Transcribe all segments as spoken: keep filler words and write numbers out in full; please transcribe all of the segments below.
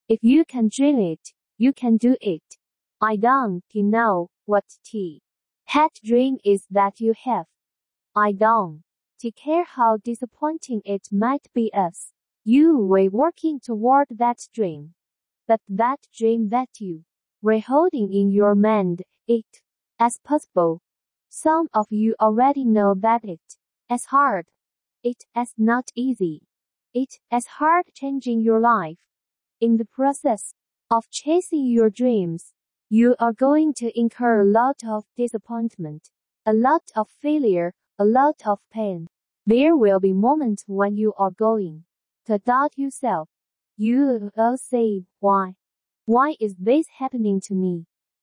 If you can dream it, you can do it. I don't know what the head dream is that you have. I don't care how disappointing it might be as you were working toward that dream. But that dream that you were holding in your mind, it as possible. Some of you already know that it is hard. It is not easy. It is hard changing your life. In the process of chasing your dreams, you are going to incur a lot of disappointment, a lot of failure, a lot of pain. There will be moments when you are going to doubt yourself. You will say, why? Why is this happening to me?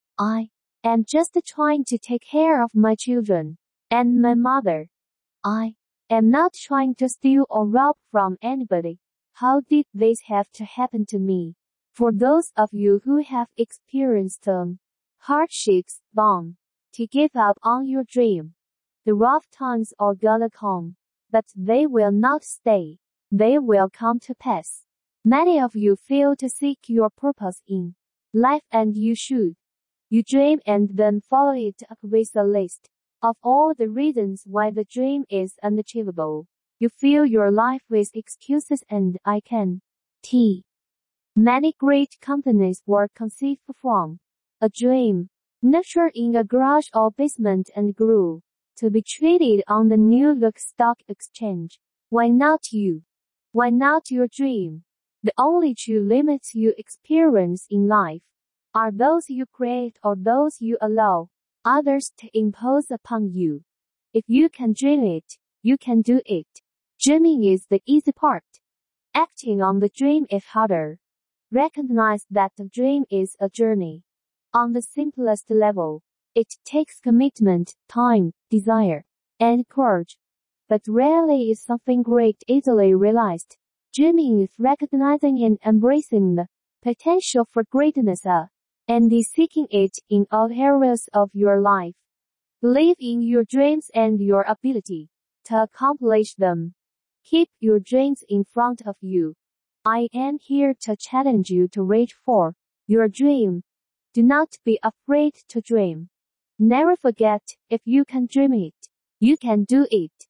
I am just trying to take care of my children and my mother. I am not trying to steal or rob from anybody. How did this have to happen to me? For those of you who have experienced some hardships, bound to give up on your dream. The rough times are gonna come, but they will not stay. They will come to pass. Many of you fail to seek your purpose in life, and you should. You dream and then follow it up with a list of all the reasons why the dream is unachievable. You fill your life with excuses and I can. T. Many great companies were conceived from a dream, nurtured in a garage or basement and grew to be traded on the New York Stock Exchange. Why not you? Why not your dream? The only true limits you experience in life are those you create or those you allow others to impose upon you. If you can dream it, you can do it. Dreaming is the easy part. Acting on the dream is harder. Recognize that the dream is a journey. On the simplest level, it takes commitment, time, desire, and courage. But rarely is something great easily realized. Dreaming is recognizing and embracing the potential for greatness uh, and is seeking it in all areas of your life. Believe in your dreams and your ability to accomplish them. Keep your dreams in front of you. I am here to challenge you to reach for your dream. Do not be afraid to dream. Never forget, if you can dream it, you can do it.